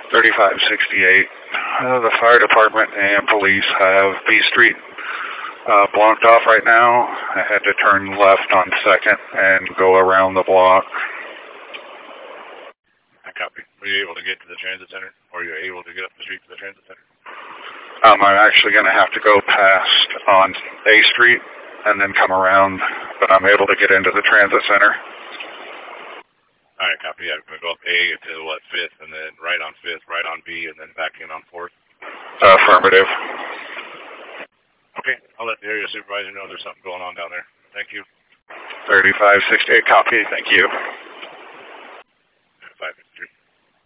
3568. The fire department and police have B Street blocked off right now. I had to turn left on 2nd and go around the block. I copy. Were you able to get to the transit center? Or are you able to get up the street to the transit center? I'm actually going to have to go past on A Street and then come around, but I'm able to get into the transit center. All right, copy. Yeah, I'm going to go up A to, 5th, and then right on 5th, right on B, and then back in on 4th? Affirmative. Okay, I'll let the area supervisor know there's something going on down there. Thank you. 3568, copy. Thank you.